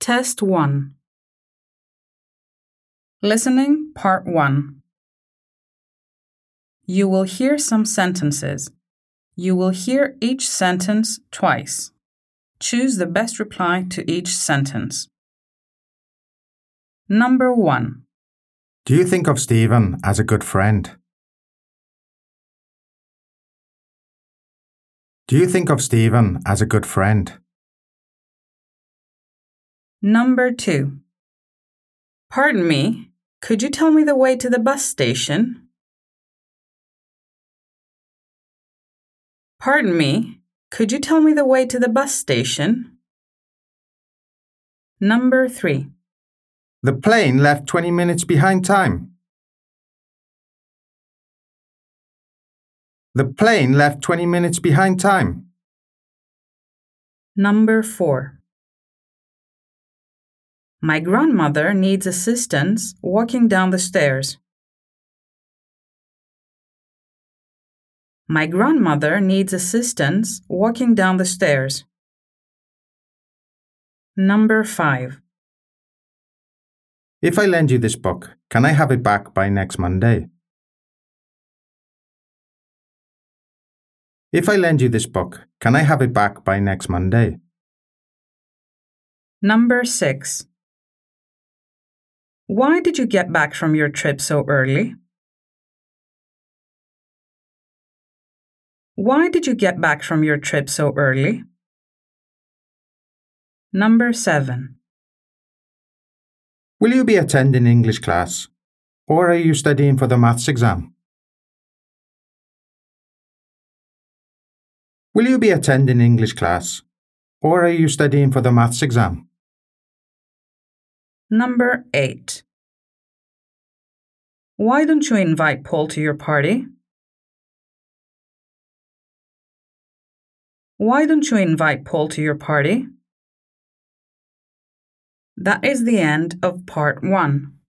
Test 1. Listening, Part 1. You will hear some sentences. You will hear each sentence twice. Choose the best reply to each sentence. Number 1. Do you think of Stephen as a good friend? Do you think of Stephen as a good friend? Number 2. Pardon me, could you tell me the way to the bus station? Pardon me, could you tell me the way to the bus station? Number 3. The plane left 20 minutes behind time. The plane left 20 minutes behind time. Number 4. My grandmother needs assistance walking down the stairs. My grandmother needs assistance walking down the stairs. Number 5. If I lend you this book, can I have it back by next Monday? If I lend you this book, can I have it back by next Monday? Number 6. Why did you get back from your trip so early? Why did you get back from your trip so early? Number 7. Will you be attending English class, or are you studying for the maths exam? Will you be attending English class, or are you studying for the maths exam? Number 8. Why don't you invite Paul to your party? Why don't you invite Paul to your party? That is the end of Part 1.